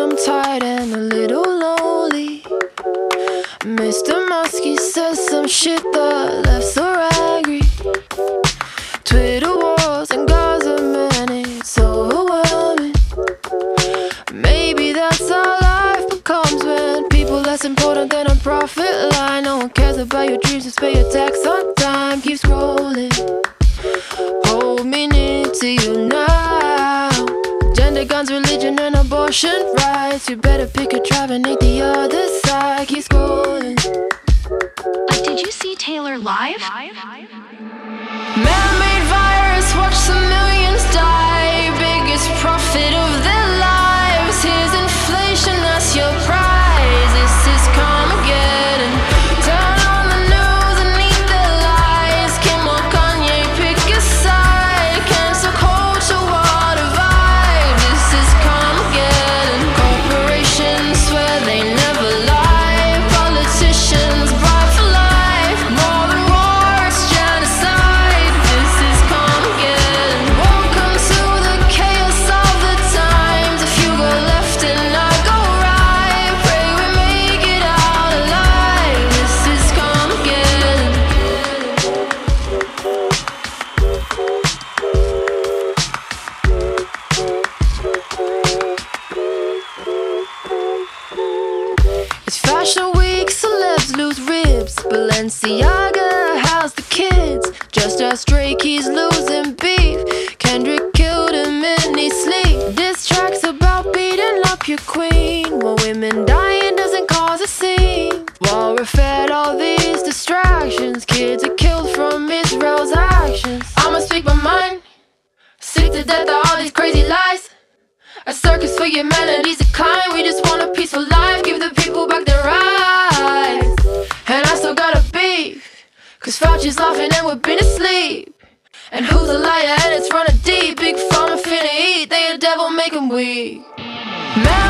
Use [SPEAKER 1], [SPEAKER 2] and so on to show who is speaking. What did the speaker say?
[SPEAKER 1] I'm tired and a little lonely. Mr. Muskie says some shit that left so angry. Twitter wars and Gaza, man, it's so overwhelming. Maybe that's how life becomes when people less important than a profit line. No one cares about your dreams, just pay your tax on time. Keep scrolling, hold me near to you now. Gender, guns, religion, and abortion rights. You better pick a tribe and ain't the other side. Keep scrolling.
[SPEAKER 2] Did you see Taylor live?
[SPEAKER 1] Man-made virus, watch some millions die. Biggest profit of their lives. Here's inflation, that's your prize. This is Carmageddon. Turn on the news and eat their lies. Kim or Kanye, pick a side. Cancel culture, what a vibe. This is Carmageddon. Corporations swear they never lie. Politicians bribe for life. More than war, it's genocide. This is Carmageddon. Welcome to the chaos of the times. If you go left and I go right, pray we make it out alive. This is Carmageddon. It's Fashion Week, celebs lose ribs. Balenciaga has the kids. Just as Drake, he's losing beef. Kendrick killed him in his sleep. This track's about beating up your queen. While women dying doesn't cause a scene. While we're fed all these distractions, kids are killed from Israel's actions. I'ma speak my mind, sick to death of all these crazy lies. A circus for humanity's decline. We just want a peaceful life, give the people back their rights. And I still got a beef, cause Fauci's laughing and we've been asleep. And who's a liar and it's running deep. Big pharma finna eat, they a devil, make 'em weak. Man,